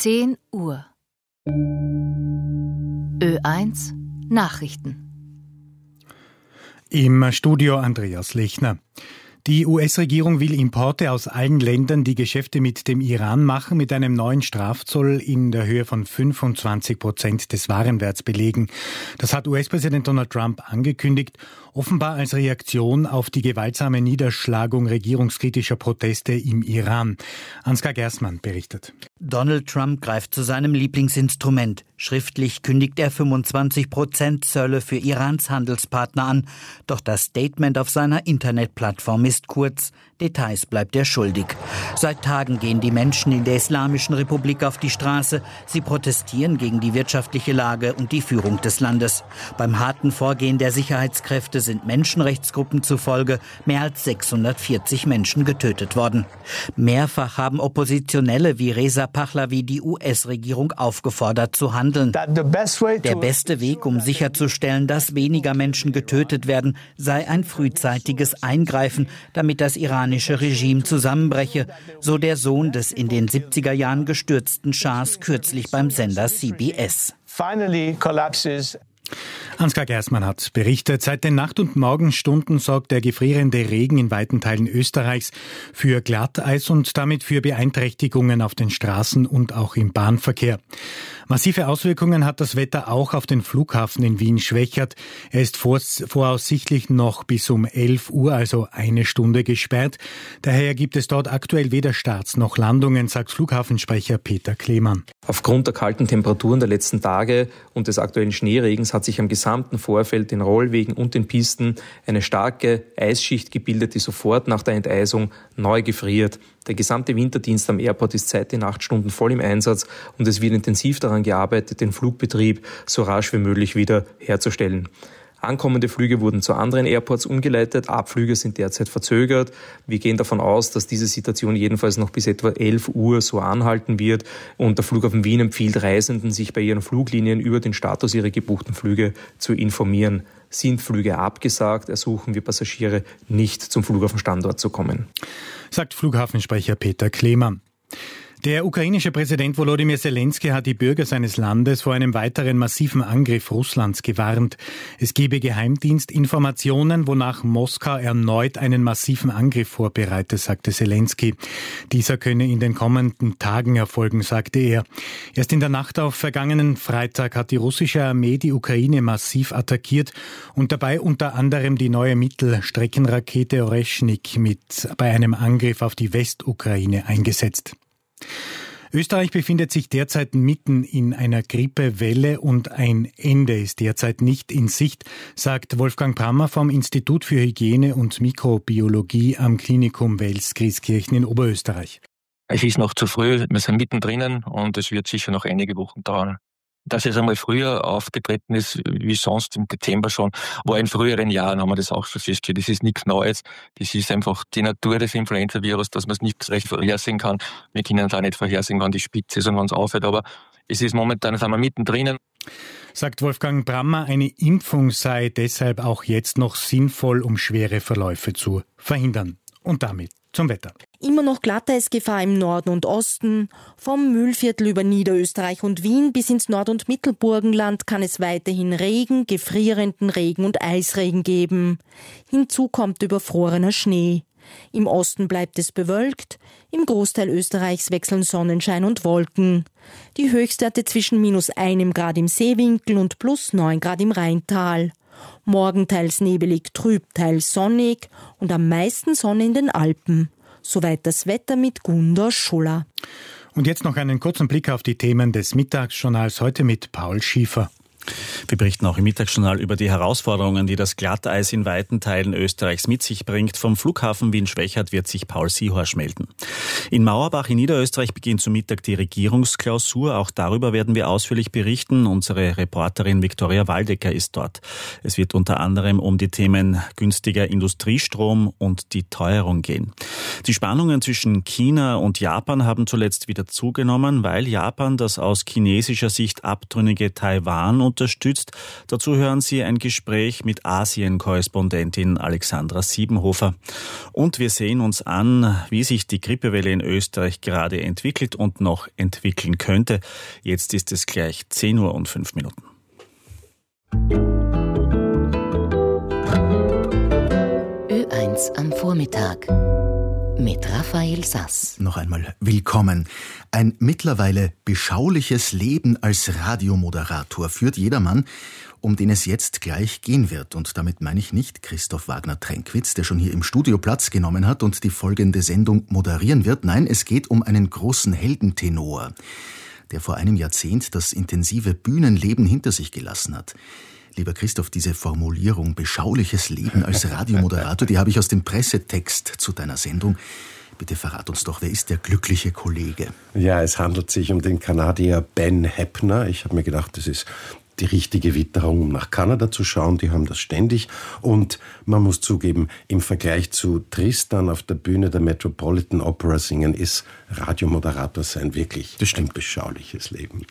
10 Uhr. Ö1 Nachrichten. Im Studio Andreas Lechner. Die US-Regierung will Importe aus allen Ländern, die Geschäfte mit dem Iran machen, mit einem neuen Strafzoll in der Höhe von 25% des Warenwerts belegen. Das hat US-Präsident Donald Trump angekündigt, offenbar als Reaktion auf die gewaltsame Niederschlagung regierungskritischer Proteste im Iran. Ansgar Gerstmann berichtet. Donald Trump greift zu seinem Lieblingsinstrument. Schriftlich kündigt er 25% Zölle für Irans Handelspartner an. Doch das Statement auf seiner Internetplattform ist kurz. Details bleibt er schuldig. Seit Tagen gehen die Menschen in der Islamischen Republik auf die Straße. Sie protestieren gegen die wirtschaftliche Lage und die Führung des Landes. Beim harten Vorgehen der Sicherheitskräfte sind Menschenrechtsgruppen zufolge mehr als 640 Menschen getötet worden. Mehrfach haben Oppositionelle wie Reza Pahlavi die US-Regierung aufgefordert zu handeln. Der beste Weg, um sicherzustellen, dass weniger Menschen getötet werden, sei ein frühzeitiges Eingreifen, damit das iranische Regime zusammenbreche, so der Sohn des in den 70er Jahren gestürzten Schahs kürzlich beim Sender CBS. Ansgar Gerstmann hat berichtet, seit den Nacht- und Morgenstunden sorgt der gefrierende Regen in weiten Teilen Österreichs für Glatteis und damit für Beeinträchtigungen auf den Straßen und auch im Bahnverkehr. Massive Auswirkungen hat das Wetter auch auf den Flughafen in Wien-Schwechat. Er ist voraussichtlich noch bis um 11 Uhr, also eine Stunde gesperrt. Daher gibt es dort aktuell weder Starts noch Landungen, sagt Flughafensprecher Peter Klemann. Aufgrund der kalten Temperaturen der letzten Tage und des aktuellen Schneeregens hat sich am gesamten Vorfeld, den Rollwegen und den Pisten eine starke Eisschicht gebildet, die sofort nach der Enteisung neu gefriert. Der gesamte Winterdienst am Airport ist seit den 8 Stunden voll im Einsatz und es wird intensiv daran gearbeitet, den Flugbetrieb so rasch wie möglich wieder herzustellen. Ankommende Flüge wurden zu anderen Airports umgeleitet, Abflüge sind derzeit verzögert. Wir gehen davon aus, dass diese Situation jedenfalls noch bis etwa 11 Uhr so anhalten wird und der Flughafen Wien empfiehlt Reisenden, sich bei ihren Fluglinien über den Status ihrer gebuchten Flüge zu informieren. Sind Flüge abgesagt, ersuchen wir Passagiere, nicht zum Flughafenstandort zu kommen, sagt Flughafensprecher Peter Klemann. Der ukrainische Präsident Volodymyr Zelensky hat die Bürger seines Landes vor einem weiteren massiven Angriff Russlands gewarnt. Es gebe Geheimdienstinformationen, wonach Moskau erneut einen massiven Angriff vorbereite, sagte Zelensky. Dieser könne in den kommenden Tagen erfolgen, sagte er. Erst in der Nacht auf vergangenen Freitag hat die russische Armee die Ukraine massiv attackiert und dabei unter anderem die neue Mittelstreckenrakete Oreshnik bei einem Angriff auf die Westukraine eingesetzt. Österreich befindet sich derzeit mitten in einer Grippewelle und ein Ende ist derzeit nicht in Sicht, sagt Wolfgang Brammer vom Institut für Hygiene und Mikrobiologie am Klinikum Wels Grieskirchen in Oberösterreich. Es ist noch zu früh, wir sind mittendrin und es wird sicher noch einige Wochen dauern. Dass es einmal früher aufgetreten ist, wie sonst im Dezember schon, war in früheren Jahren, haben wir das auch schon festgestellt. Das ist nichts Neues. Das ist einfach die Natur des Influenza-Virus, dass man es nicht recht vorhersehen kann. Wir können es auch nicht vorhersehen, wann die Spitze ist und wann es aufhört. Aber es ist momentan, sind wir mittendrin. Sagt Wolfgang Brammer, eine Impfung sei deshalb auch jetzt noch sinnvoll, um schwere Verläufe zu verhindern. Und damit zum Wetter. Immer noch Glatteisgefahr im Norden und Osten. Vom Mühlviertel über Niederösterreich und Wien bis ins Nord- und Mittelburgenland kann es weiterhin Regen, gefrierenden Regen und Eisregen geben. Hinzu kommt überfrorener Schnee. Im Osten bleibt es bewölkt, im Großteil Österreichs wechseln Sonnenschein und Wolken. Die Höchstwerte zwischen -1 Grad im Seewinkel und +9 Grad im Rheintal. Morgen teils nebelig, trüb, teils sonnig und am meisten Sonne in den Alpen. Soweit das Wetter mit Gunda Schuller. Und jetzt noch einen kurzen Blick auf die Themen des Mittagsjournals, heute mit Paul Schiefer. Wir berichten auch im Mittagsjournal über die Herausforderungen, die das Glatteis in weiten Teilen Österreichs mit sich bringt. Vom Flughafen Wien-Schwechat wird sich Paul Siehorsch melden. In Mauerbach in Niederösterreich beginnt zum Mittag die Regierungsklausur. Auch darüber werden wir ausführlich berichten. Unsere Reporterin Viktoria Waldecker ist dort. Es wird unter anderem um die Themen günstiger Industriestrom und die Teuerung gehen. Die Spannungen zwischen China und Japan haben zuletzt wieder zugenommen, weil Japan das aus chinesischer Sicht abtrünnige Taiwan und unterstützt. Dazu hören Sie ein Gespräch mit Asien-Korrespondentin Alexandra Siebenhofer. Und wir sehen uns an, wie sich die Grippewelle in Österreich gerade entwickelt und noch entwickeln könnte. Jetzt ist es gleich 10:05 Uhr. Ö1 am Vormittag mit Raphael Sass. Noch einmal willkommen. Ein mittlerweile beschauliches Leben als Radiomoderator führt jedermann, um den es jetzt gleich gehen wird. Und damit meine ich nicht Christoph Wagner-Tränkwitz, der schon hier im Studio Platz genommen hat und die folgende Sendung moderieren wird. Nein, es geht um einen großen Heldentenor, der vor einem Jahrzehnt das intensive Bühnenleben hinter sich gelassen hat. Lieber Christoph, diese Formulierung beschauliches Leben als Radiomoderator, die habe ich aus dem Pressetext zu deiner Sendung. Bitte verrat uns doch, wer ist der glückliche Kollege? Ja, es handelt sich um den Kanadier Ben Heppner. Ich habe mir gedacht, das ist die richtige Witterung, um nach Kanada zu schauen. Die haben das ständig. Und man muss zugeben, im Vergleich zu Tristan auf der Bühne der Metropolitan Opera singen, ist Radiomoderator sein wirklich ein beschauliches Leben.